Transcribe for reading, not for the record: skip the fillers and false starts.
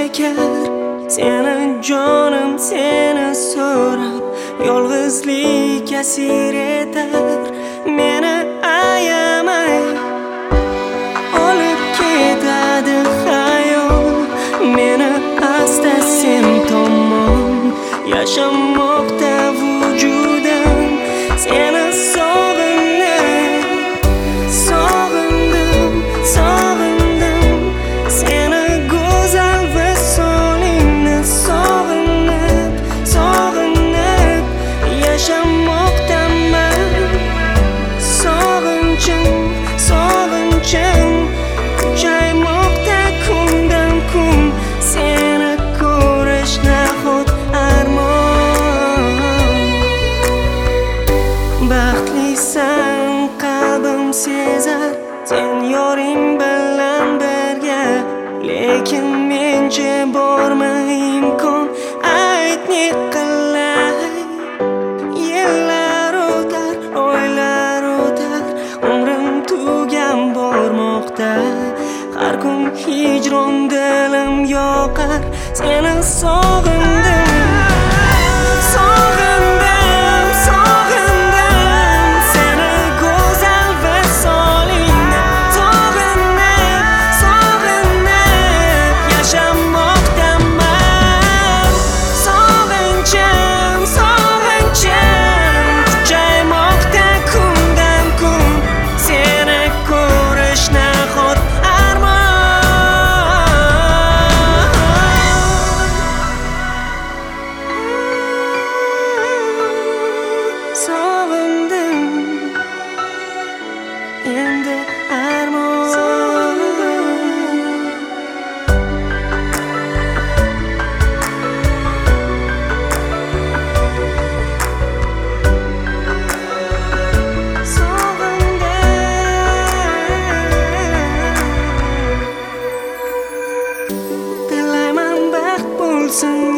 chekar seni jonim seni so'rab yolg'izlik asir etar meni ayamay olib ketadi xayol meni asta sen tomon yashamoqda vujudim seni sog'inib sog'indim sog'indim seni go'zal visolingni sog'inib sog'inib yashamoqdaman sog'inchim sog'inchim kuchaymoqda kundan kun seni ko'rish nahot armon baxtlisan qalbim sezar sen yoring bilan birga lekin mencha bormi imkon ayt ne qilay yillar o'tar oylar o'tar umrim tugan bormoqda har kun hijron dilim yoqar seni sog'indim sog'indim sog'indim seni go'zal visolingni sog'inib sog'inib yashamoqdaman sog'inchim sog'inchim kuchaymoqda kundan kun seni ko'rish nahot sog'indim endi armon sog'indim dilayman baxt bo'lsin